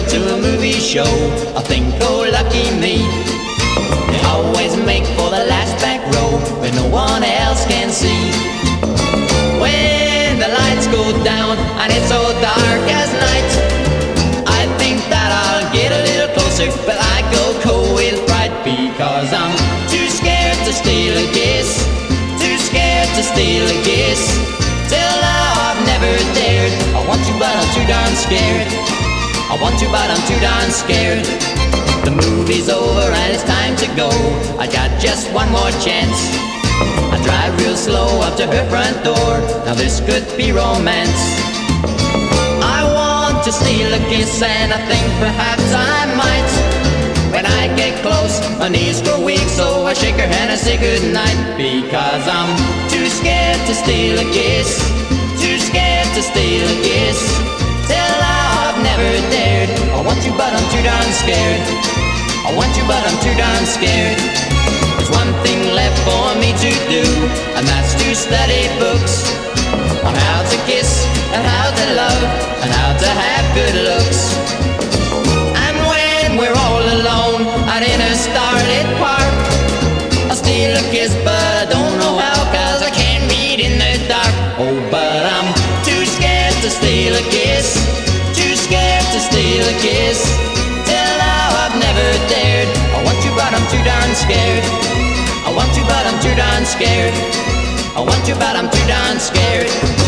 to a movie show, I think, oh lucky me. They always make for the last back row where no one else can see. When the lights go down and it's so dark as night, I think that I'll get a little closer, but I go cold with fright because I'm too scared to steal a kiss. Too scared to steal a kiss. Till now I've never dared. I want you but I'm too darn scared. I want you but I'm too darn scared. The movie's over and it's time to go. I got just one more chance. I drive real slow up to her front door. Now this could be romance. I want to steal a kiss and I think perhaps I might. When I get close, my knees go weak, so I shake her hand and say goodnight. Because I'm too scared to steal a kiss. Too scared to steal a kiss. Till now I've never dared. I want you but I'm too darn scared. I want you but I'm too darn scared. There's one thing left for me to do, and that's to study books on how to kiss and how to love and how to have good looks. And when we're all alone out in a starlit park, I'll steal a kiss but I don't know how, 'cause I can't read in the dark. Oh, but I'm too scared to steal a kiss. Too scared to steal a kiss. Till now I've never dared. I want you but I'm too darn scared. I want you but I'm too darn scared. I want you but I'm too darn scared.